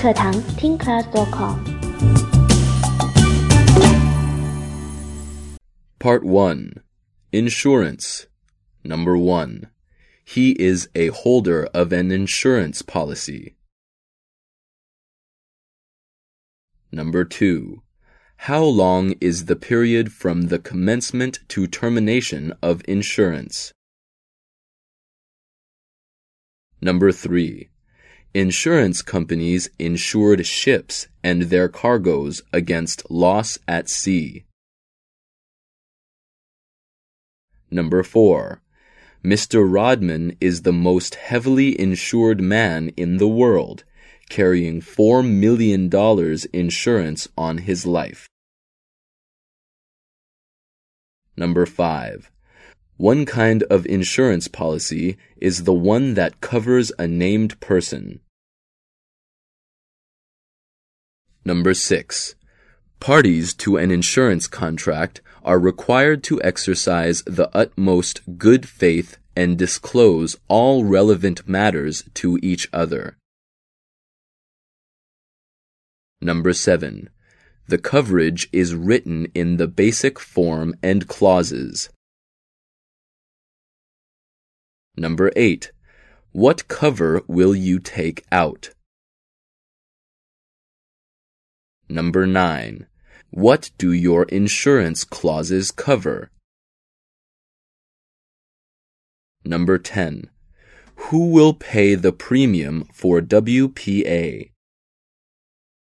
课堂听 class.com。 Part 1. Insurance. Number 1. He is a holder of an insurance policy. Number 2. How long is the period from the commencement to termination of insurance? Number 3. Insurance companies insured ships and their cargoes against loss at sea. Number 4. Mr. Rodman is the most heavily insured man in the world, carrying $4 million insurance on his life. Number 5. One kind of insurance policy is the one that covers a named person. Number 6. Parties to an insurance contract are required to exercise the utmost good faith and disclose all relevant matters to each other. Number 7. The coverage is written in the basic form and clauses. Number 8. What cover will you take out? Number 9. What do your insurance clauses cover? Number 10. Who will pay the premium for WPA?